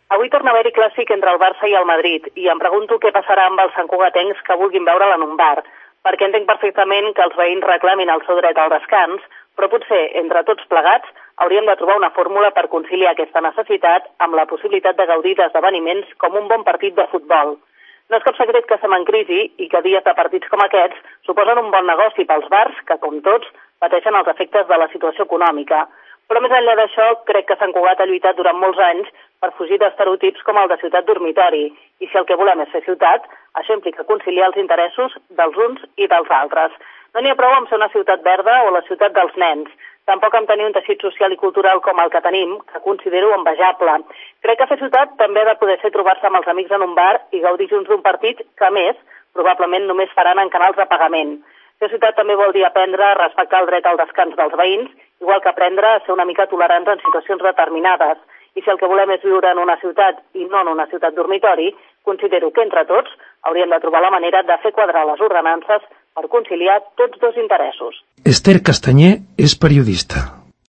Avui torna a haver-hi clàssic entre el Barça i el Madrid i em pregunto què passarà amb els santcugatencs que vulguin veure'l en un bar, perquè entenc perfectament que els veïns reclamin el seu dret al descans, però potser, entre tots plegats, hauríem de trobar una fórmula per conciliar aquesta necessitat amb la possibilitat de gaudir d'esdeveniments com un bon partit de futbol. No és cap secret que estem en crisi i que dies de partits com aquests suposen un bon negoci pels bars que, com tots, pateixen els efectes de la situació econòmica. Però més enllà d'això, crec que Sant Cugat ha lluitat durant molts anys per fugir d'estereotips com el de ciutat dormitori. I si el que volem és fer ciutat, això implica conciliar els interessos dels uns i dels altres. No n'hi ha prou amb ser una ciutat verda o la ciutat dels nens. Tampoc amb tenir un teixit social i cultural com el que tenim, que considero envejable. Crec que fer ciutat també ha de poder ser trobar-se amb els amics en un bar i gaudir junts d'un partit que, a més, probablement només faran en canals de pagament. Fer ciutat també vol dir aprendre a respectar el dret al descans dels veïns, igual que aprendre a ser una mica tolerants en situacions determinades. I si el que volem és viure en una ciutat i no en una ciutat dormitori, considero que entre tots hauríem de trobar la manera de fer quadrar les ordenances per conciliar tots dos interessos. Esther Castanyer és periodista.